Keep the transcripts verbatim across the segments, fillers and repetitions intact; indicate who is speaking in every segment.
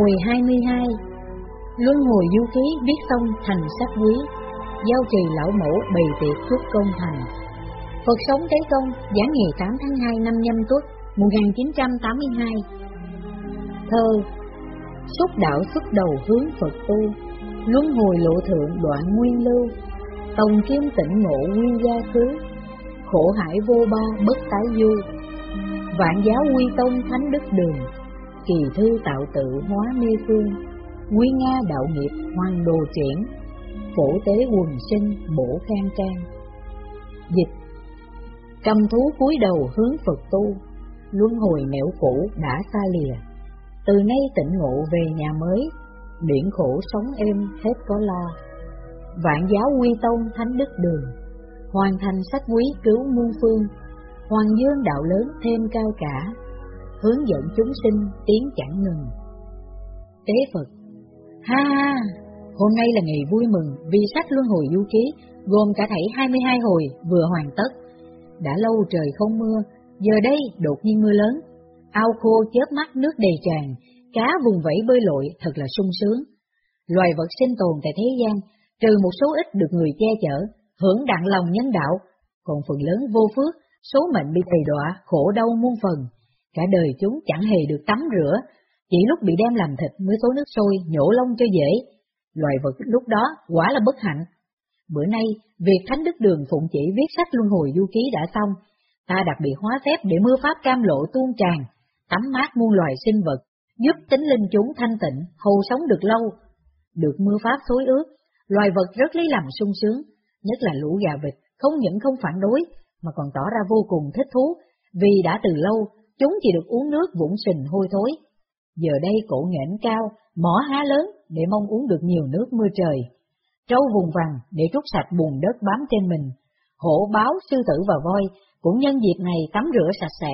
Speaker 1: Hồi hai mươi hai. Luân hồi du ký viết xong thành sách quý, giao trì lão mẫu bày tiệc chúc công thành. Phật sống Tế Công, giảng ngày tám tháng hai năm Nhâm Tuất một nghìn chín trăm tám mươi hai. Thơ: xúc đạo xuất đầu hướng Phật tu, luân hồi lộ thượng đoạn nguyên lưu. Tòng kim tịnh ngộ quy gia cứu, khổ hải vô ba bất tái du. Vạn giáo quy tông thánh đức đường, kỳ thư tạo tự hóa mê phương. Quy nga đạo nghiệp hoàng đồ triển, phổ tế quần sinh bổ khang trang. Dịch: cầm thú cúi đầu hướng Phật tu, luân hồi nẻo cũ đã xa lìa. Từ nay tịnh ngộ về nhà mới, điển khổ sống êm hết có lo. Vạn giáo quy tông thánh đức đường, hoàn thành sách quý cứu muôn phương. Hoàng dương đạo lớn thêm cao cả, hướng dẫn chúng sinh tiến chẳng ngừng. Tế Phật: ha ha, hôm nay là ngày vui mừng vì sách luân hồi du ký gồm cả thảy hai mươi hai hồi vừa hoàn tất. Đã lâu trời không mưa, giờ đây đột nhiên mưa lớn, ao khô chớp mắt nước đầy tràn, cá vùng vẫy bơi lội thật là sung sướng. Loài vật sinh tồn tại thế gian, trừ một số ít được người che chở, hưởng đặng lòng nhân đạo, còn phần lớn vô phước, số mệnh bị đầy đọa, khổ đau muôn phần. Cả đời chúng chẳng hề được tắm rửa, chỉ lúc bị đem làm thịt mới xối nước sôi nhổ lông cho dễ. Loài vật lúc đó quả là bất hạnh. Bữa nay, việc Thánh Đức Đường phụng chỉ viết sách luân hồi du ký đã xong, ta đặc biệt hóa phép để mưa pháp cam lộ tuôn tràn, tắm mát muôn loài sinh vật, giúp tính linh chúng thanh tịnh, hầu sống được lâu. Được mưa pháp xối ướt, loài vật rất lấy làm sung sướng, nhất là lũ gà vịt không những không phản đối, mà còn tỏ ra vô cùng thích thú, vì đã từ lâu chúng chỉ được uống nước vũng sình hôi thối. Giờ đây cổ nghển cao, mỏ há lớn để mong uống được nhiều nước mưa trời. Trâu vùng vằng để trút sạch bùn đất bám trên mình. Hổ, báo, sư tử và voi cũng nhân dịp này tắm rửa sạch sẽ.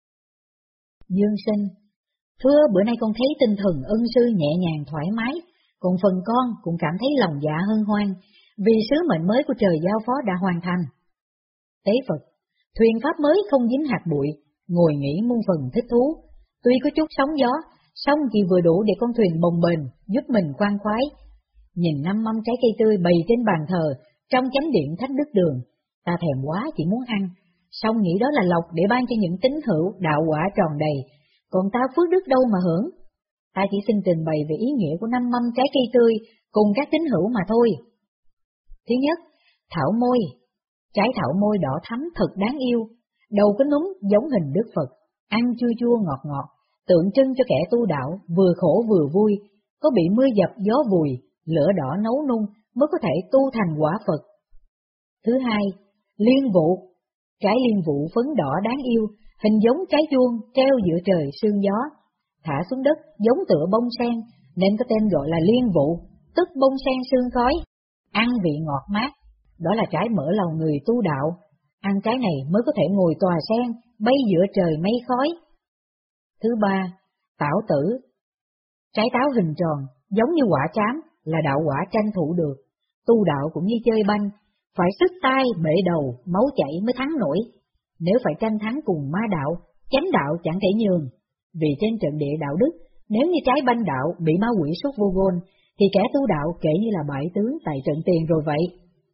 Speaker 1: Dương Sinh: thưa, bữa nay con thấy tinh thần ân sư nhẹ nhàng thoải mái, còn phần con cũng cảm thấy lòng dạ hân hoan, vì sứ mệnh mới của trời giao phó đã hoàn thành. Tế Phật: thuyền pháp mới không dính hạt bụi, ngồi nghỉ muôn phần thích thú. Tuy có chút sóng gió, song chỉ vừa đủ để con thuyền bồng bềnh, giúp mình khoan khoái. Nhìn năm mâm trái cây tươi bày trên bàn thờ, trong chánh điện Thánh Đức Đường, ta thèm quá chỉ muốn ăn, song nghĩ đó là lộc để ban cho những tín hữu đạo quả tròn đầy, còn ta phước đức đâu mà hưởng. Ta chỉ xin trình bày về ý nghĩa của năm mâm trái cây tươi cùng các tín hữu mà thôi. Thứ nhất, thảo môi. Trái thảo môi đỏ thắm thật đáng yêu, đầu có núm giống hình Đức Phật, ăn chua chua ngọt ngọt, tượng trưng cho kẻ tu đạo vừa khổ vừa vui, có bị mưa dập gió vùi, lửa đỏ nấu nung mới có thể tu thành quả Phật. Thứ hai, liên vụ. Trái liên vụ phấn đỏ đáng yêu, hình giống trái chuông treo giữa trời sương gió, thả xuống đất giống tựa bông sen nên có tên gọi là liên vụ, tức bông sen sương khói. Ăn vị ngọt mát, đó là trái mở lòng người tu đạo, ăn trái này mới có thể ngồi tòa sen, bay giữa trời mây khói. Thứ ba, tảo tử. Trái táo hình tròn, giống như quả trám, là đạo quả tranh thủ được. Tu đạo cũng như chơi banh, phải sức tay bể đầu, máu chảy mới thắng nổi. Nếu phải tranh thắng cùng ma đạo, chánh đạo chẳng thể nhường. Vì trên trận địa đạo đức, nếu như trái banh đạo bị ma quỷ sút vô gôn, thì kẻ tu đạo kể như là bại tướng tại trận tiền rồi vậy.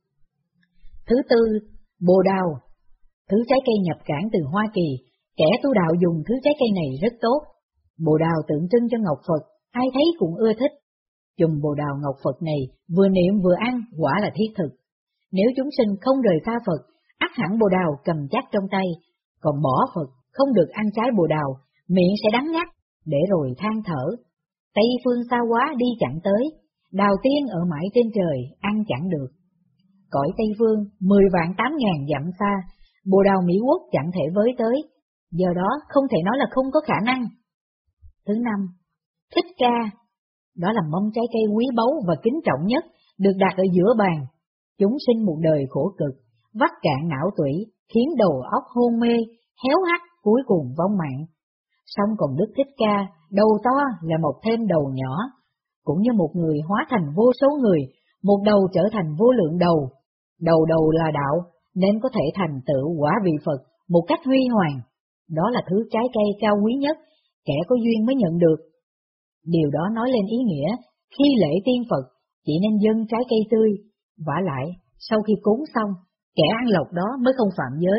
Speaker 1: Thứ tư, bồ đào. Thứ trái cây nhập cảng từ Hoa Kỳ, kẻ tu đạo dùng thứ trái cây này rất tốt. Bồ đào tượng trưng cho Ngọc Phật, ai thấy cũng ưa thích. Chùm bồ đào Ngọc Phật này vừa niệm vừa ăn quả là thiết thực. Nếu chúng sinh không rời xa Phật, ắt hẳn bồ đào cầm chắc trong tay, còn bỏ Phật không được ăn trái bồ đào, miệng sẽ đắng ngắt, để rồi than thở. Tây phương xa quá đi chẳng tới, đào tiên ở mãi trên trời ăn chẳng được. Cõi Tây phương mười vạn tám ngàn dặm xa, bồ đào Mỹ Quốc chẳng thể với tới, do đó không thể nói là không có khả năng. Thứ năm, thích ca. Đó là mâm trái cây quý báu và kính trọng nhất, được đặt ở giữa bàn. Chúng sinh một đời khổ cực, vắt cạn não tủy, khiến đầu óc hôn mê, héo hắt, cuối cùng vong mạng. Xong còn Đức Thích Ca, đầu to là một thêm đầu nhỏ, cũng như một người hóa thành vô số người, một đầu trở thành vô lượng đầu. Đầu đầu là đạo, nên có thể thành tựu quả vị Phật một cách huy hoàng. Đó là thứ trái cây cao quý nhất, kẻ có duyên mới nhận được. Điều đó nói lên ý nghĩa, khi lễ tiên Phật, chỉ nên dâng trái cây tươi, vả lại, sau khi cúng xong, kẻ ăn lộc đó mới không phạm giới.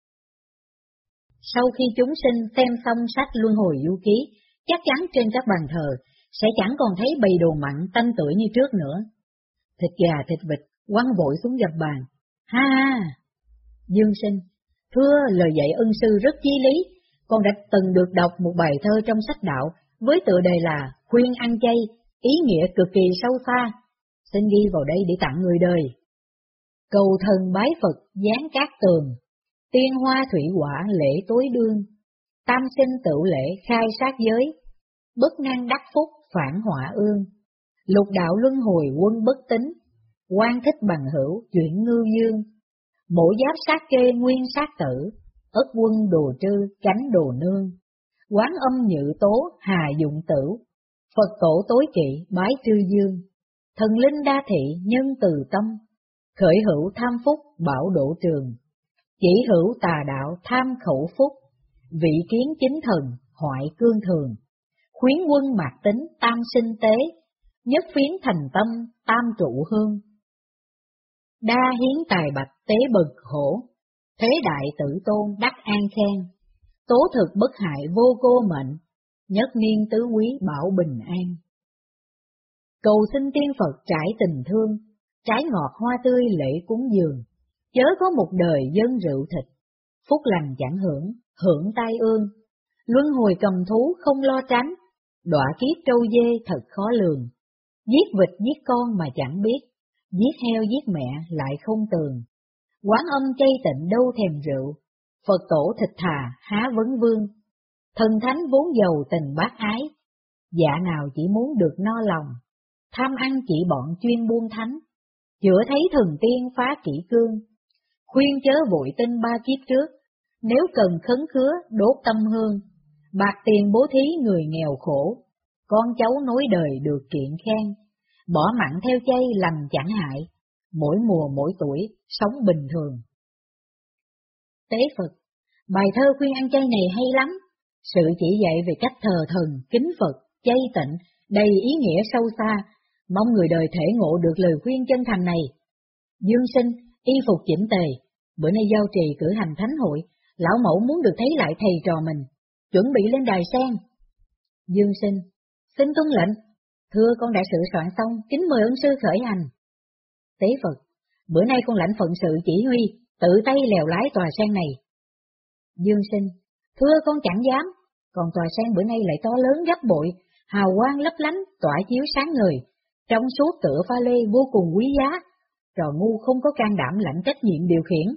Speaker 1: Sau khi chúng sinh xem xong sách Luân Hồi Du Ký, chắc chắn trên các bàn thờ sẽ chẳng còn thấy bày đồ mặn tanh tưởi như trước nữa. Thịt gà, thịt vịt quăng vội xuống gập bàn. Ha ha! Dương Sinh, thưa lời dạy ân sư rất chí lý, con đã từng được đọc một bài thơ trong sách đạo với tựa đề là Khuyên ăn chay, ý nghĩa cực kỳ sâu xa. Xin ghi vào đây để tặng người đời. Cầu thần bái Phật giáng cát tường, tiên hoa thủy quả lễ tối đương, tam sinh tựu lễ khai sát giới, bất năng đắc phúc phản họa ương, lục đạo luân hồi quân bất tính, quan thích bằng hữu chuyển ngư dương, mỗi giáp sát kê nguyên sát tử, ất quân đồ trư cánh đồ nương, quán âm nhự tố hà dụng tử, Phật tổ tối kỵ bái trư dương, thần linh đa thị nhân từ tâm, khởi hữu tham phúc bảo độ trường, chỉ hữu tà đạo tham khẩu phúc, vị kiến chính thần hoại cương thường, khuyến quân mạc tính tam sinh tế, nhất phiến thành tâm tam trụ hương. Đa hiến tài bạch tế bực khổ, thế đại tự tôn đắc an khen, tố thực bất hại vô cô mệnh, nhất niên tứ quý bảo bình an. Cầu xin tiên Phật trải tình thương, trái ngọt hoa tươi lễ cúng dường, chớ có một đời dân rượu thịt, phúc lành chẳng hưởng, hưởng tai ương, luân hồi cầm thú không lo tránh, đọa kiếp trâu dê thật khó lường, giết vịt giết con mà chẳng biết, giết heo giết mẹ lại không tường, quán âm chay tịnh đâu thèm rượu, Phật tổ thịt thà há vấn vương, thần thánh vốn giàu tình bác ái, dạ nào chỉ muốn được no lòng, tham ăn chỉ bọn chuyên buôn thánh, chữa thấy thần tiên phá kỷ cương, khuyên chớ vội tin ba kiếp trước, nếu cần khấn khứa đốt tâm hương, bạc tiền bố thí người nghèo khổ, con cháu nối đời được kiện khen, bỏ mặn theo chay lành chẳng hại, mỗi mùa mỗi tuổi sống bình thường. Tế Phật, bài thơ khuyên ăn chay này hay lắm, sự chỉ dạy về cách thờ thần, kính Phật, chay tịnh, đầy ý nghĩa sâu xa, mong người đời thể ngộ được lời khuyên chân thành này. Dương Sinh, y phục chỉnh tề, bữa nay giao trì cử hành thánh hội, lão mẫu muốn được thấy lại thầy trò mình, chuẩn bị lên đài sen. Dương Sinh, xin tuân lệnh, thưa con đã sửa soạn xong, kính mời ân sư khởi hành. Tế Phật, bữa nay con lãnh phận sự chỉ huy, tự tay lèo lái tòa sen này. Dương Sinh, thưa con chẳng dám, còn tòa sen bữa nay lại to lớn gấp bội, hào quang lấp lánh, tỏa chiếu sáng ngời, trong suốt tựa pha lê vô cùng quý giá, trò ngu không có can đảm lãnh trách nhiệm điều khiển.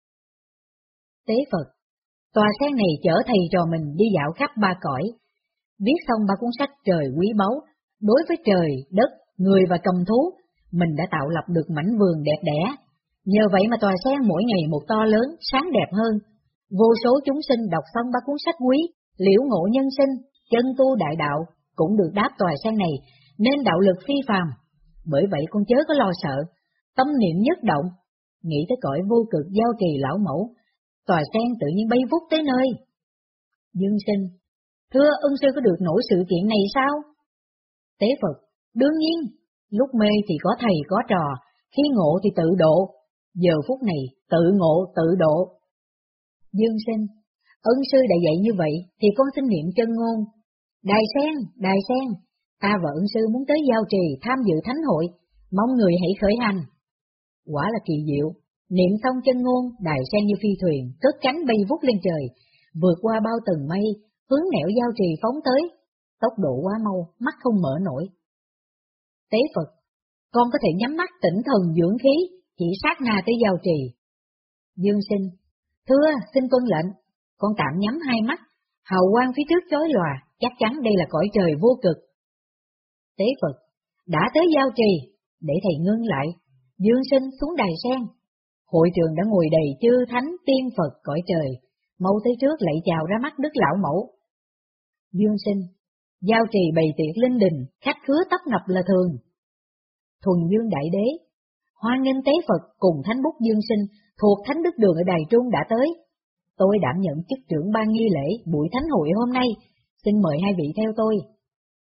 Speaker 1: Tế Phật, tòa sen này chở thầy trò mình đi dạo khắp ba cõi, viết xong ba cuốn sách trời quý báu, đối với trời, đất, người và cầm thú, mình đã tạo lập được mảnh vườn đẹp đẽ. Nhờ vậy mà tòa sen mỗi ngày một to lớn, sáng đẹp hơn. Vô số chúng sinh đọc xong ba cuốn sách quý, liễu ngộ nhân sinh, chân tu đại đạo, cũng được đáp tòa sen này, nên đạo lực phi phàm. Bởi vậy con chớ có lo sợ, tâm niệm nhất động, nghĩ tới cõi vô cực giao trì lão mẫu, tòa sen tự nhiên bay vút tới nơi. Dương Sinh, thưa ân sư có được nổi sự kiện này sao? Tế Phật, đương nhiên, lúc mê thì có thầy có trò, khi ngộ thì tự độ, giờ phút này tự ngộ tự độ. Dương Sinh, ân sư đã dạy như vậy thì con xin niệm chân ngôn. Đài sen, đài sen, ta và ân sư muốn tới giao trì tham dự thánh hội, mong người hãy khởi hành. Quả là kỳ diệu, niệm xong chân ngôn, đài sen như phi thuyền, cất cánh bay vút lên trời, vượt qua bao tầng mây, hướng nẻo giao trì phóng tới, tốc độ quá mau, mắt không mở nổi. Tế Phật, con có thể nhắm mắt tĩnh thần dưỡng khí, chỉ sát na tới giao trì. Dương Sinh, thưa, xin tuân lệnh, con tạm nhắm hai mắt, hào quang phía trước chói lòa, chắc chắn đây là cõi trời vô cực. Tế Phật, đã tới giao trì, để thầy ngưng lại, Dương Sinh xuống đài sen. Hội trường đã ngồi đầy chư thánh tiên Phật cõi trời, mau tới trước lạy chào ra mắt Đức Lão Mẫu. Dương Sinh, giao trì bày tiệc linh đình, khách khứa tấp nập là thường. Thuần Dương Đại Đế, hoan nghênh Tế Phật cùng Thánh Bút Dương Sinh thuộc Thánh Đức Đường ở Đài Trung đã tới. Tôi đảm nhận chức trưởng ban nghi lễ buổi thánh hội hôm nay, xin mời hai vị theo tôi.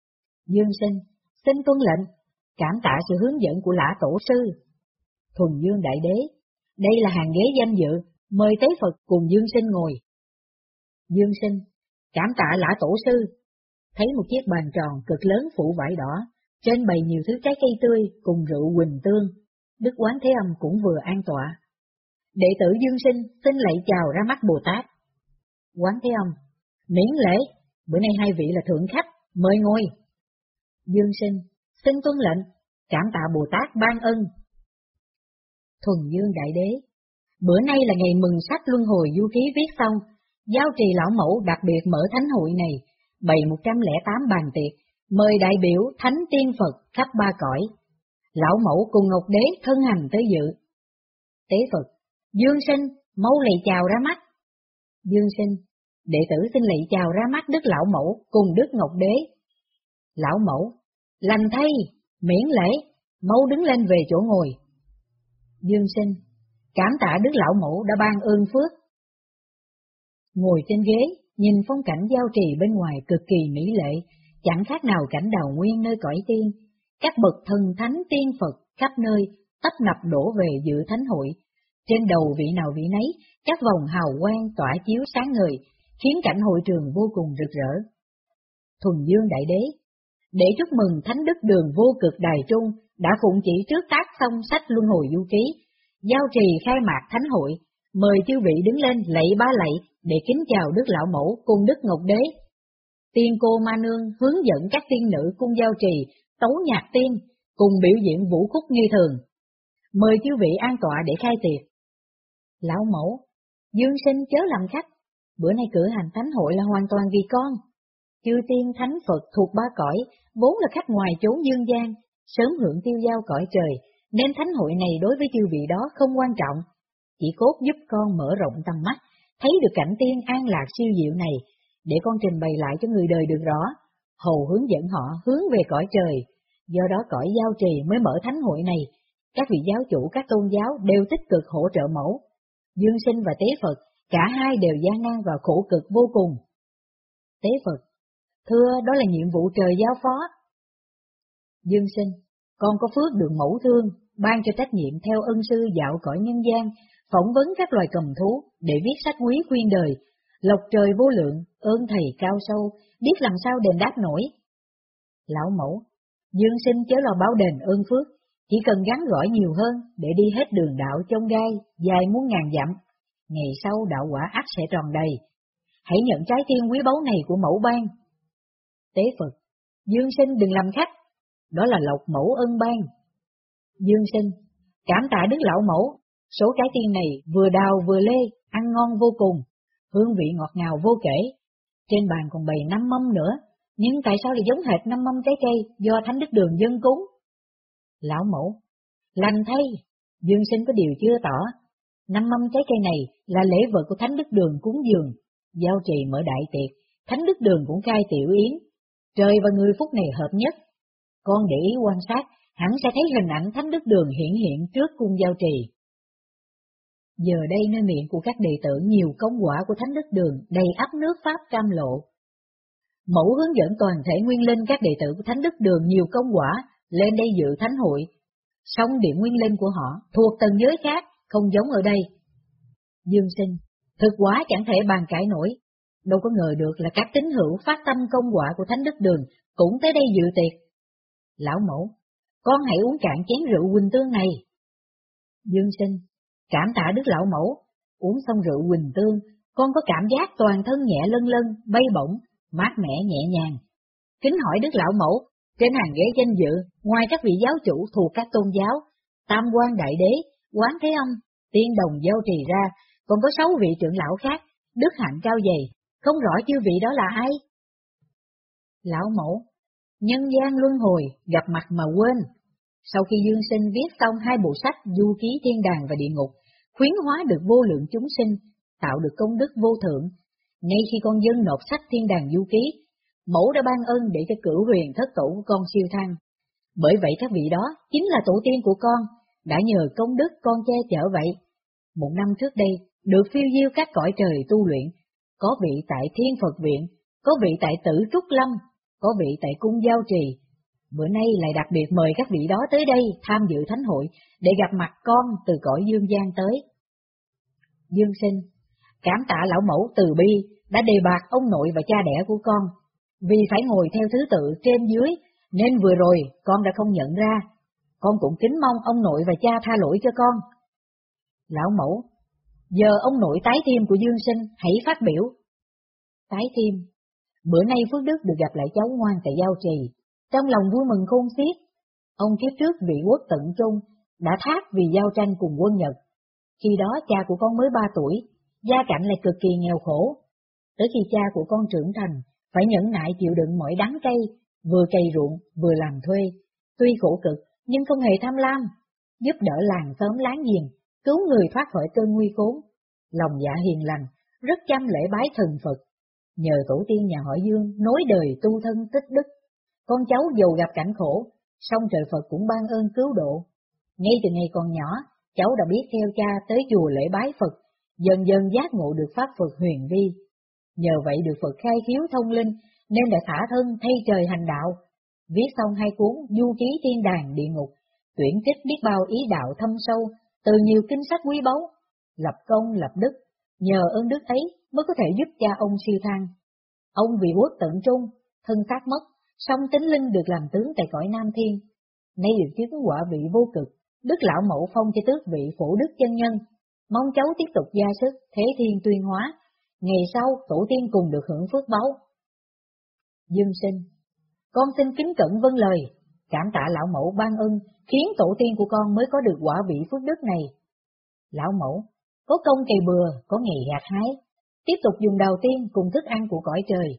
Speaker 1: Dương Sinh, xin tuân lệnh, cảm tạ sự hướng dẫn của Lã Tổ Sư. Thuần Dương Đại Đế, đây là hàng ghế danh dự, mời Tế Phật cùng Dương Sinh ngồi. Dương Sinh, cảm tạ Lã Tổ Sư. Thấy một chiếc bàn tròn cực lớn phủ vải đỏ, trên bày nhiều thứ trái cây tươi cùng rượu Quỳnh Tương, Đức Quán Thế Âm cũng vừa an tọa. Đệ tử Dương Sinh xin lạy chào ra mắt Bồ Tát. Quán Thế Âm, miễn lễ, bữa nay hai vị là thượng khách, mời ngồi. Dương Sinh, xin tuân lệnh, cảm tạ Bồ Tát ban ân. Thuần Dương Đại Đế, bữa nay là ngày mừng sách luân hồi du ký viết xong, Giao Trì Lão Mẫu đặc biệt mở thánh hội này, bày một trăm lẻ tám bàn tiệc, mời đại biểu Thánh Tiên Phật khắp ba cõi. Lão Mẫu cùng Ngọc Đế thân hành tới dự. Tế Phật, Dương Sinh, mau lạy chào ra mắt. Dương Sinh, đệ tử xin lạy chào ra mắt Đức Lão Mẫu cùng Đức Ngọc Đế. Lão Mẫu, lành thay, miễn lễ, mau đứng lên về chỗ ngồi. Dương Sinh, cảm tạ Đức Lão Mẫu đã ban ơn phước. Ngồi trên ghế, nhìn phong cảnh Giao Trì bên ngoài cực kỳ mỹ lệ, chẳng khác nào cảnh đào nguyên nơi cõi tiên. Các bậc thần thánh tiên Phật khắp nơi tấp nập đổ về dự thánh hội. Trên đầu vị nào vị nấy, các vòng hào quang tỏa chiếu sáng ngời, khiến cảnh hội trường vô cùng rực rỡ. Thuần Dương Đại Đế, để chúc mừng Thánh Đức Đường Vô Cực Đài Trung đã phụng chỉ trước tác xong sách Luân Hồi Du Ký, Giao Trì khai mạc thánh hội, mời chư vị đứng lên lạy ba lạy để kính chào Đức Lão Mẫu cùng Đức Ngọc Đế. Tiên Cô Ma Nương hướng dẫn các tiên nữ cung Giao Trì tấu nhạc tiên cùng biểu diễn vũ khúc như thường. Mời chư vị an tọa để khai tiệc. Lão Mẫu, Dương Sinh chớ làm khách, bữa nay cử hành thánh hội là hoàn toàn vì con. Chư tiên thánh Phật thuộc ba cõi, vốn là khách ngoài chốn dương gian, sớm hưởng tiêu giao cõi trời, nên thánh hội này đối với chư vị đó không quan trọng. Chỉ cốt giúp con mở rộng tầm mắt, thấy được cảnh tiên an lạc siêu diệu này, để con trình bày lại cho người đời được rõ, hầu hướng dẫn họ hướng về cõi trời. Do đó cõi Giao Trì mới mở thánh hội này, các vị giáo chủ các tôn giáo đều tích cực hỗ trợ mẫu. Dương Sinh và Tế Phật, cả hai đều gian nan và khổ cực vô cùng. Tế Phật, thưa đó là nhiệm vụ trời giao phó. Dương Sinh, con có phước được mẫu thương, ban cho trách nhiệm theo ân sư dạo cõi nhân gian, phỏng vấn các loài cầm thú để viết sách quý khuyên đời, lộc trời vô lượng, ơn thầy cao sâu, biết làm sao đền đáp nổi. Lão Mẫu, Dương Sinh chớ lo báo đền ơn phước, chỉ cần gắn gỏi nhiều hơn để đi hết đường đạo chông gai, dài muôn ngàn dặm, ngày sau đạo quả ắt sẽ tròn đầy. Hãy nhận trái tiên quý báu này của mẫu ban. Tế Phật, Dương Sinh đừng làm khách, đó là lộc mẫu ân ban. Dương Sinh, cảm tạ Đức Lão Mẫu, số trái tiên này vừa đào vừa lê, ăn ngon vô cùng, hương vị ngọt ngào vô kể. Trên bàn còn bày năm mâm nữa, nhưng tại sao lại giống hệt năm mâm trái cây do Thánh Đức Đường dân cúng? Lão Mẫu, lành thay, Dương Sinh có điều chưa tỏ. Năm mâm trái cây này là lễ vật của Thánh Đức Đường cúng dường, Giao Trì mở đại tiệc, Thánh Đức Đường cũng khai tiểu yến. Trời và người phút này hợp nhất. Con để ý quan sát, hẳn sẽ thấy hình ảnh Thánh Đức Đường hiện hiện trước cung Giao Trì. Giờ đây nơi miệng của các đệ tử nhiều công quả của Thánh Đức Đường đầy ắp nước Pháp cam lộ. Mẫu hướng dẫn toàn thể nguyên linh các đệ tử của Thánh Đức Đường nhiều công quả lên đây dự thánh hội. Song điện nguyên linh của họ thuộc tầng giới khác, không giống ở đây. Dương Sinh, thực quả chẳng thể bàn cãi nổi. Đâu có ngờ được là các tín hữu phát tâm công quả của Thánh Đức Đường cũng tới đây dự tiệc. Lão Mẫu, con hãy uống cạn chén rượu Quỳnh Tương này. Dương Sinh, cảm tạ Đức Lão Mẫu, uống xong rượu Quỳnh Tương, con có cảm giác toàn thân nhẹ lân lân, bay bổng, mát mẻ nhẹ nhàng. Kính hỏi Đức Lão Mẫu, trên hàng ghế danh dự, ngoài các vị giáo chủ thuộc các tôn giáo, Tam Quan Đại Đế, Quán Thế Âm, Tiên Đồng Giao Trì ra, còn có sáu vị trưởng lão khác, đức hạnh cao dày, không rõ chư vị đó là ai? Lão Mẫu, nhân gian luân hồi, gặp mặt mà quên. Sau khi Dương Sinh viết xong hai bộ sách Du Ký Thiên Đàng và Địa Ngục, khuyến hóa được vô lượng chúng sinh, tạo được công đức vô thượng, ngay khi con dân nộp sách Thiên Đàng Du Ký, Mẫu đã ban ơn để cho cửu huyền thất tổ của con siêu thăng. Bởi vậy các vị đó chính là tổ tiên của con, đã nhờ công đức con che chở vậy. Một năm trước đây, được phiêu diêu các cõi trời tu luyện, có vị tại Thiên Phật Viện, có vị tại Tử Trúc Lâm, có vị tại cung Giao Trì, bữa nay lại đặc biệt mời các vị đó tới đây tham dự thánh hội để gặp mặt con từ cõi dương gian tới. Dương Sinh, cảm tạ lão mẫu từ bi đã đề bạt ông nội và cha đẻ của con, vì phải ngồi theo thứ tự trên dưới nên vừa rồi con đã không nhận ra, con cũng kính mong ông nội và cha tha lỗi cho con. Lão mẫu, giờ ông nội tái thiêm của Dương Sinh hãy phát biểu. Tái thiêm, bữa nay Phước Đức được gặp lại cháu ngoan tại Giao Trì, trong lòng vui mừng khôn xiết. Ông kiếp trước vị quốc tận trung đã thác vì giao tranh cùng quân Nhật. Khi đó cha của con mới ba tuổi, gia cảnh lại cực kỳ nghèo khổ. Tới khi cha của con trưởng thành, phải nhẫn nại chịu đựng mọi đắng cay, vừa cày ruộng vừa làm thuê. Tuy khổ cực nhưng không hề tham lam, giúp đỡ làng xóm láng giềng, cứu người thoát khỏi cơn nguy khốn. Lòng dạ hiền lành, rất chăm lễ bái thần Phật. Nhờ tổ tiên nhà họ Dương nối đời tu thân tích đức, con cháu dầu gặp cảnh khổ, song trời Phật cũng ban ơn cứu độ. Ngay từ ngày còn nhỏ, cháu đã biết theo cha tới chùa lễ bái Phật, dần dần giác ngộ được pháp Phật huyền vi. Nhờ vậy được Phật khai khiếu thông linh, nên đã thả thân thay trời hành đạo. Viết xong hai cuốn Du Ký Thiên Đàng Địa Ngục, tuyển trích biết bao ý đạo thâm sâu, từ nhiều kinh sách quý báu, lập công lập đức, nhờ ơn đức ấy mới có thể giúp cha ông siêu thăng. Ông vì quốc tận trung, thân xác mất, song tính linh được làm tướng tại cõi Nam Thiên. Nay được chứng quả vị vô cực, Đức Lão Mẫu phong cho tước vị Phổ Đức Chân Nhân, mong cháu tiếp tục gia sức, thế thiên tuyên hóa, ngày sau tổ tiên cùng được hưởng phước báu. Dương Sinh, con xin kính cẩn vâng lời, cảm tạ Lão Mẫu ban ân, khiến tổ tiên của con mới có được quả vị phước đức này. Lão Mẫu, có công cày bừa, có ngày gặt hái, tiếp tục dùng đầu tiên cùng thức ăn của cõi trời.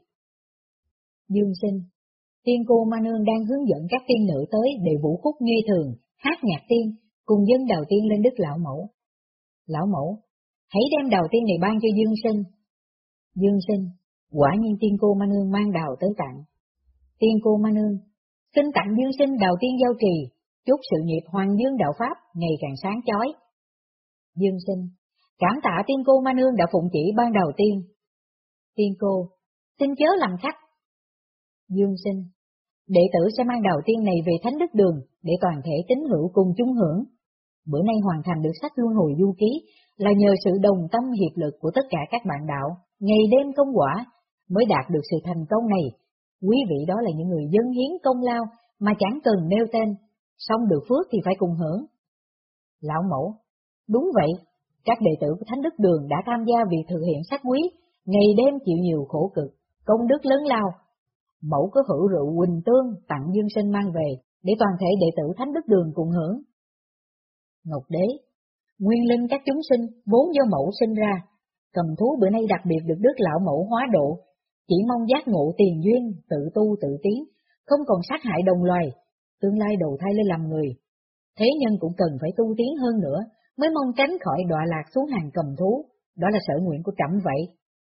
Speaker 1: Dương Sinh, tiên cô Ma Nương đang hướng dẫn các tiên nữ tới để vũ khúc nghe thường, hát nhạc tiên, cùng dâng đầu tiên lên Đức Lão Mẫu. Lão Mẫu, hãy đem đầu tiên này ban cho Dương Sinh. Dương Sinh, quả nhiên tiên cô Ma Nương mang đào tới tặng. Tiên cô Ma Nương, xin tặng Dương Sinh đầu tiên Giao Trì, chúc sự nghiệp Hoàng Dương đạo Pháp ngày càng sáng chói. Dương Sinh, cảm tạ tiên cô Ma Nương đã phụng chỉ ban đầu tiên. Tiên cô, xin chớ làm khách. Dương Sinh, đệ tử sẽ mang đầu tiên này về Thánh Đức Đường để toàn thể tín hữu cùng chung hưởng. Bữa nay hoàn thành được sách Luân Hồi Du Ký là nhờ sự đồng tâm hiệp lực của tất cả các bạn đạo, ngày đêm công quả mới đạt được sự thành công này. Quý vị đó là những người dâng hiến công lao mà chẳng cần nêu tên, song được phước thì phải cùng hưởng. Lão Mẫu, đúng vậy, các đệ tử của Thánh Đức Đường đã tham gia việc thực hiện sách quý, ngày đêm chịu nhiều khổ cực, công đức lớn lao. Mẫu có hữu rượu Quỳnh Tương tặng Dương Sinh mang về, để toàn thể đệ tử Thánh Đức Đường cùng hưởng. Ngọc Đế, nguyên linh các chúng sinh vốn do mẫu sinh ra, cầm thú bữa nay đặc biệt được Đức Lão Mẫu hóa độ, chỉ mong giác ngộ tiền duyên, tự tu tự tiến, không còn sát hại đồng loài, tương lai đầu thai lên làm người. Thế nhân cũng cần phải tu tiến hơn nữa, mới mong tránh khỏi đọa lạc xuống hàng cầm thú, đó là sở nguyện của trẫm vậy.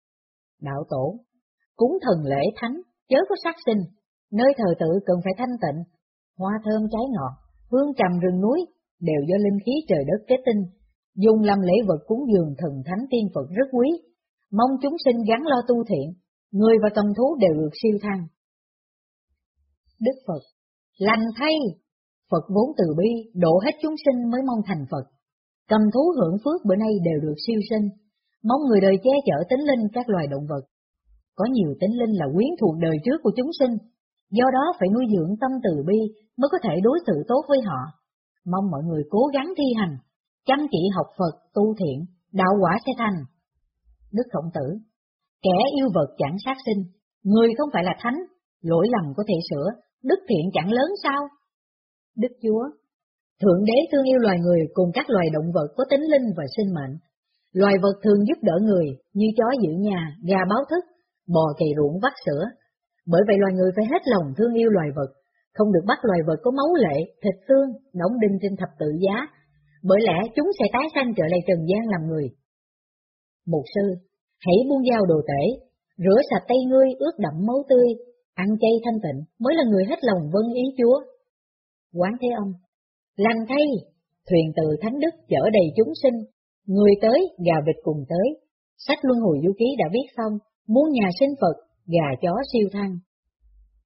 Speaker 1: Đạo Tổ, cúng thần lễ thánh, chớ có sát sinh, nơi thờ tự cần phải thanh tịnh, hoa thơm trái ngọt, hương trầm rừng núi, đều do linh khí trời đất kết tinh, dùng làm lễ vật cúng dường thần thánh tiên Phật rất quý, mong chúng sinh gắn lo tu thiện, người và cầm thú đều được siêu thăng. Đức Phật, lành thay, Phật vốn từ bi, độ hết chúng sinh mới mong thành Phật, cầm thú hưởng phước bữa nay đều được siêu sinh, mong người đời che chở tính linh các loài động vật. Có nhiều tính linh là quyến thuộc đời trước của chúng sinh, do đó phải nuôi dưỡng tâm từ bi mới có thể đối xử tốt với họ. Mong mọi người cố gắng thi hành, chăm chỉ học Phật, tu thiện, đạo quả sẽ thành. Đức Khổng Tử, kẻ yêu vật chẳng sát sinh, người không phải là thánh, lỗi lầm có thể sửa, đức thiện chẳng lớn sao? Đức Chúa, Thượng Đế thương yêu loài người cùng các loài động vật có tính linh và sinh mệnh. Loài vật thường giúp đỡ người, như chó giữ nhà, gà báo thức, bò cày ruộng vắt sữa. Bởi vậy loài người phải hết lòng thương yêu loài vật, không được bắt loài vật có máu lệ, thịt xương, đóng đinh trên thập tự giá, bởi lẽ chúng sẽ tái sanh trở lại trần gian làm người. Mục sư, hãy buông dao đồ tể, rửa sạch tay ngươi ướt đẫm máu tươi, ăn chay thanh tịnh mới là người hết lòng vâng ý Chúa. Quán Thế Âm, lành thay, thuyền từ Thánh Đức chở đầy chúng sinh, người tới, gà vịt cùng tới. Sách Luân Hồi Du Ký đã viết xong, muôn nhà sinh Phật, gà chó siêu thăng.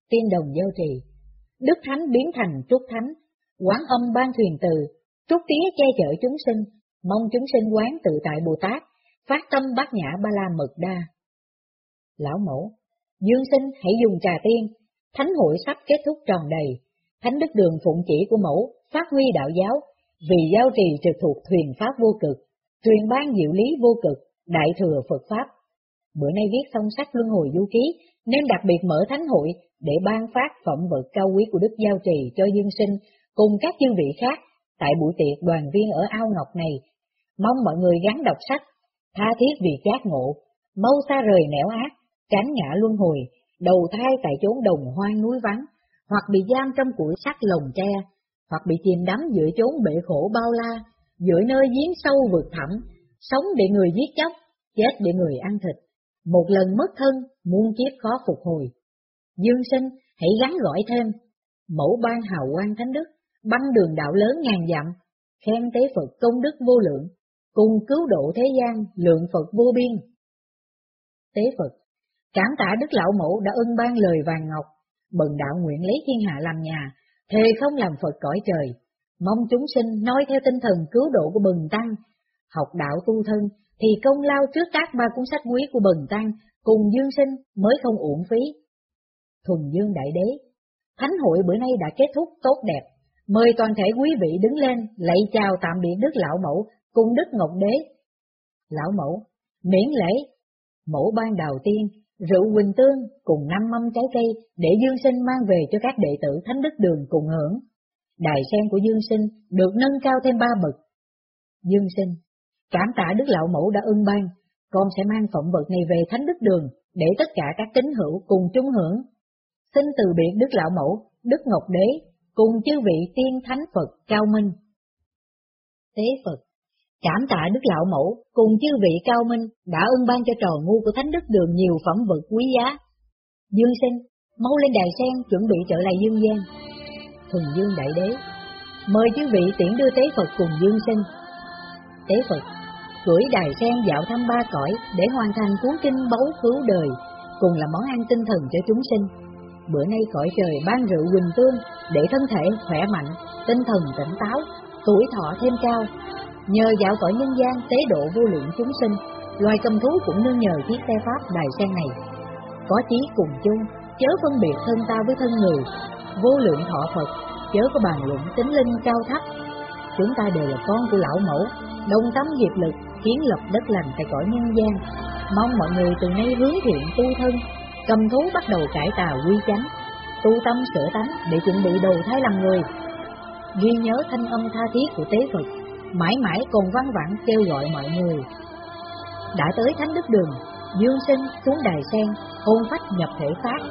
Speaker 1: tiên đồng giao trì, Đức Thánh biến thành Trúc Thánh, Quán Âm ban thuyền từ, trúc tía che chở chúng sinh, mong chúng sinh quán tự tại Bồ Tát, phát tâm bát nhã ba la mật đa. Lão mẫu, Dương sinh hãy dùng trà tiên, thánh hội sắp kết thúc tròn đầy, thánh đức đường phụng chỉ của mẫu, phát huy đạo giáo, vì giao trì trực thuộc thuyền pháp vô cực, truyền ban diệu lý vô cực, đại thừa Phật Pháp. Bữa nay viết xong sách Luân Hồi Du Ký, nên đặc biệt mở thánh hội để ban phát phẩm vật cao quý của Đức Giao Trì cho Dương sinh cùng các chư vị khác tại buổi tiệc đoàn viên ở Ao Ngọc này. Mong mọi người gắng đọc sách, tha thiết vì giác ngộ, mau xa rời nẻo ác, tránh ngã luân hồi, đầu thai tại chốn đồng hoang núi vắng, hoặc bị giam trong củi sắt lồng tre, hoặc bị chìm đắm giữa chốn bể khổ bao la, giữa nơi giếng sâu vực thẳm, sống để người giết chóc, chết để người ăn thịt, một lần mất thân, muôn kiếp khó phục hồi. Dương sinh hãy gắn gọi thêm, mẫu ban hào quang thánh đức, băng đường đạo lớn ngàn dặm, khen tế Phật công đức vô lượng, cùng cứu độ thế gian, lượng Phật vô biên. Tế Phật, cảm tạ Đức Lão Mẫu đã ân ban lời vàng ngọc, bần đạo nguyện lấy thiên hạ làm nhà, thề không làm Phật cõi trời, mong chúng sinh noi theo tinh thần cứu độ của bần tăng, học đạo tu thân, thì công lao trước các ba cuốn sách quý của bần tăng cùng Dương sinh mới không uổng phí. Thuần Dương Đại Đế, thánh hội bữa nay đã kết thúc tốt đẹp, mời toàn thể quý vị đứng lên lạy chào tạm biệt Đức Lão Mẫu cùng Đức Ngọc Đế. Lão Mẫu, miễn lễ, mẫu ban đào tiên, rượu quỳnh tương cùng năm mâm trái cây để Dương sinh mang về cho các đệ tử Thánh Đức Đường cùng hưởng. Đài sen của Dương sinh được nâng cao thêm ba bậc. Dương sinh, cảm tạ Đức Lão Mẫu đã ưng ban, con sẽ mang phẩm vật này về Thánh Đức Đường để tất cả các tín hữu cùng chung hưởng. Xin từ biệt Đức Lão Mẫu, Đức Ngọc Đế, cùng chư vị tiên thánh Phật cao minh. Tế Phật, cảm tạ Đức Lão Mẫu cùng chư vị cao minh đã ân ban cho trò ngu của Thánh Đức Đường nhiều phẩm vật quý giá. Dương sinh, mau lên đài sen chuẩn bị trở lại dương gian. Thuần Dương Đại Đế, mời chư vị tiễn đưa Tế Phật cùng Dương sinh. Tế Phật, cưỡi đài sen dạo thăm ba cõi để hoàn thành cuốn kinh báu cứu đời, cùng là món ăn tinh thần cho chúng sinh. Bữa nay cõi trời ban rượu quỳnh tương để thân thể khỏe mạnh, tinh thần tỉnh táo, tuổi thọ thêm cao. Nhờ dạo cõi nhân gian tế độ vô lượng chúng sinh, loài cầm thú cũng nương nhờ chiếc xe pháp đài sen này. Có chí cùng chung, chớ phân biệt thân ta với thân người, vô lượng thọ Phật, chớ có bàn luận tính linh cao thấp. Chúng ta đều là con của Lão Mẫu, đồng tâm hiệp lực, kiến lập đất lành tại cõi nhân gian. Mong mọi người từ nay hướng thiện tu thân, cầm thú bắt đầu cải tà quy chánh, tu tâm sửa tánh để chuẩn bị đầu thai làm người. Ghi nhớ thanh âm tha thiết của Tế Phật, mãi mãi còn vang vẳng kêu gọi mọi người. Đã tới Thánh Đức Đường, Dương sinh xuống đài sen, hôn phách nhập thể pháp.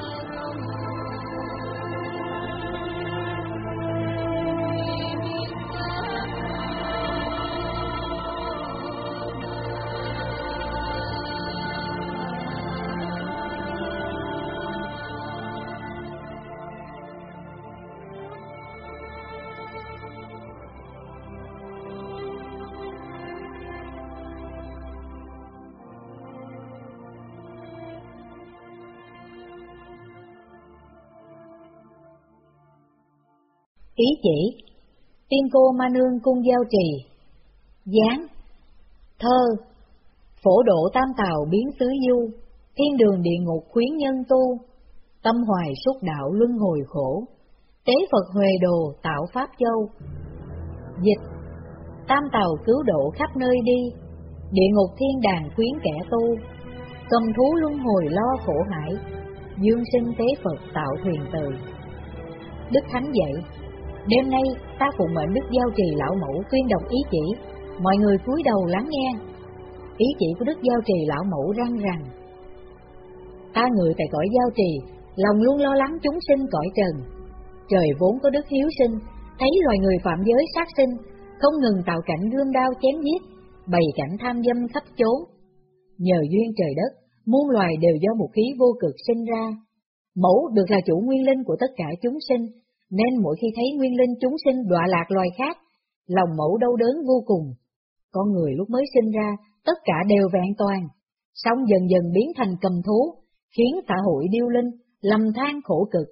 Speaker 1: Ý chỉ, tiên cô ma nương cung giao trì. Giáng, thơ, phổ độ tam tào biến xứ du, thiên đường địa ngục khuyến nhân tu, tâm hoài xúc đạo luân hồi khổ, tế Phật huề đồ tạo pháp châu. Dịch, tam tào cứu độ khắp nơi đi, địa ngục thiên đàng khuyến kẻ tu, cầm thú luân hồi lo khổ hải, dương sinh tế Phật tạo thuyền từ. Đức Thánh dạy, đêm nay ta phụng mệnh Đức Giao Trì Lão Mẫu tuyên đọc ý chỉ, mọi người cúi đầu lắng nghe. Ý chỉ của Đức Giao Trì Lão Mẫu răng rằng: ta người tại cõi Giao Trì, lòng luôn lo lắng chúng sinh cõi trần. Trời vốn có đức hiếu sinh, thấy loài người phạm giới sát sinh, không ngừng tạo cảnh gươm đao chém giết, bày cảnh tham dâm khắp chốn. Nhờ duyên trời đất, muôn loài đều do một khí vô cực sinh ra. Mẫu được là chủ nguyên linh của tất cả chúng sinh, nên mỗi khi thấy nguyên linh chúng sinh đọa lạc loài khác, lòng mẫu đau đớn vô cùng. Con người lúc mới sinh ra, tất cả đều vẹn toàn, song dần dần biến thành cầm thú, khiến xã hội điêu linh, lầm than khổ cực,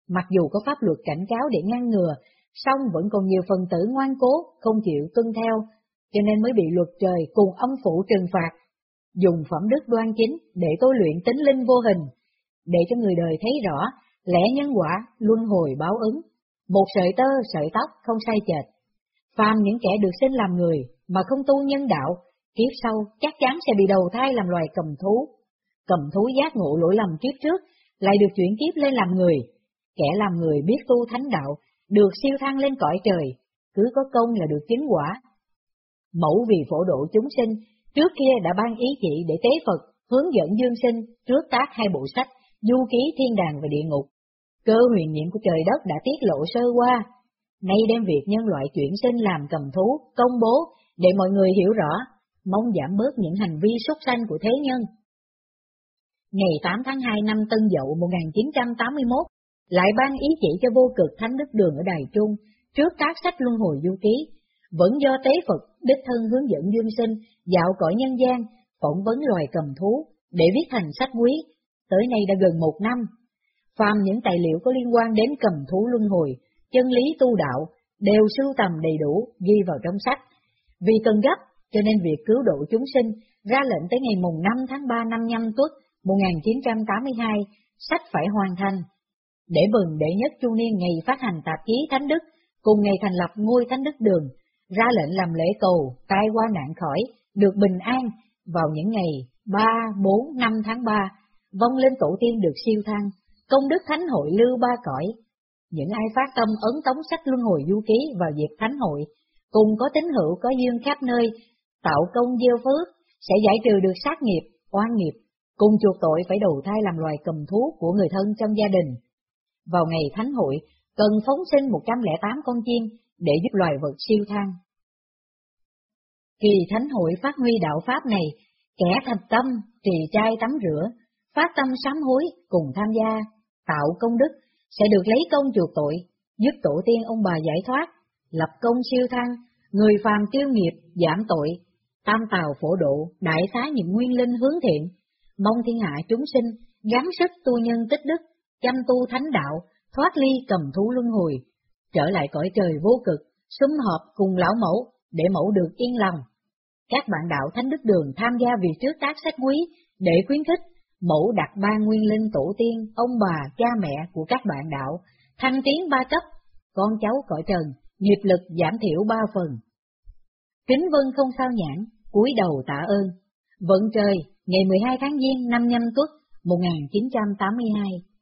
Speaker 1: Mặc dù có pháp luật cảnh cáo để ngăn ngừa, song vẫn còn nhiều phần tử ngoan cố, không chịu tuân theo, cho nên mới bị luật trời cùng âm phủ trừng phạt, dùng phẩm đức đoan chính để tôi luyện tính linh vô hình, để cho người đời thấy rõ lẽ nhân quả, luân hồi báo ứng, một sợi tơ sợi tóc không sai chệch. Phàm những kẻ được sinh làm người mà không tu nhân đạo, kiếp sau chắc chắn sẽ bị đầu thai làm loài cầm thú. Cầm thú giác ngộ lỗi lầm kiếp trước, lại được chuyển kiếp lên làm người. Kẻ làm người biết tu thánh đạo, được siêu thăng lên cõi trời, cứ có công là được chứng quả. Mẫu vì phổ độ chúng sinh, trước kia đã ban ý chỉ để tế Phật, hướng dẫn dương sinh, trước tác hai bộ sách, Du Ký Thiên Đàng và Địa Ngục. Cơ huyền nhiệm của trời đất đã tiết lộ sơ qua, nay đem việc nhân loại chuyển sinh làm cầm thú, công bố, để mọi người hiểu rõ, mong giảm bớt những hành vi súc sanh của thế nhân. Ngày tám tháng hai năm Tân Dậu một nghìn chín trăm tám mươi mốt, lại ban ý chỉ cho Vô Cực Thánh Đức Đường ở Đài Trung, trước tác sách Luân Hồi Du Ký, vẫn do tế Phật đích thân hướng dẫn dương sinh, dạo cõi nhân gian, phỏng vấn loài cầm thú, để viết thành sách quý, tới nay đã gần một năm. Phàm những tài liệu có liên quan đến cầm thú luân hồi, chân lý tu đạo, đều sưu tầm đầy đủ, ghi vào trong sách. Vì cần gấp, cho nên việc cứu độ chúng sinh ra lệnh tới ngày mùng năm tháng ba năm Nhâm Tuất một nghìn chín trăm tám mươi hai, sách phải hoàn thành. Để mừng đệ nhất chu niên ngày phát hành tạp chí Thánh Đức, cùng ngày thành lập ngôi Thánh Đức Đường, ra lệnh làm lễ cầu tai qua nạn khỏi, được bình an vào những ngày ba, bốn, năm tháng ba, vong linh tổ tiên được siêu thăng, công đức thánh hội lưu ba cõi. Những ai phát tâm ấn tống sách Luân Hồi Du Ký vào dịp thánh hội, cùng có tín hữu có duyên khắp nơi, tạo công gieo phước, sẽ giải trừ được sát nghiệp, oan nghiệp, cùng chuộc tội phải đầu thai làm loài cầm thú của người thân trong gia đình. Vào ngày thánh hội, cần phóng sinh một trăm lẻ tám con chim để giúp loài vật siêu thăng. Kỳ thánh hội phát huy đạo pháp này, kẻ thành tâm, trì trai tắm rửa, phát tâm sám hối cùng tham gia, tạo công đức, sẽ được lấy công chuộc tội, giúp tổ tiên ông bà giải thoát, lập công siêu thăng, người phàm tiêu nghiệp, giảm tội, tam tào phổ độ, đại xá những nguyên linh hướng thiện, mong thiên hạ chúng sinh gắng sức tu nhân tích đức, chăm tu thánh đạo, thoát ly cầm thú luân hồi, trở lại cõi trời vô cực, sum họp cùng lão mẫu, để mẫu được yên lòng. Các bạn đạo Thánh Đức Đường tham gia việc trước tác sách quý để khuyến khích mẫu đặt ban nguyên linh tổ tiên, ông bà, cha mẹ của các bạn đạo, thăng tiến ba cấp, con cháu cõi trần, nghiệp lực giảm thiểu ba phần. Kính vân không sao nhãn, cúi đầu tạ ơn. Vận trời, ngày mười hai tháng Giêng năm Nhâm Tuất một nghìn chín trăm tám mươi hai.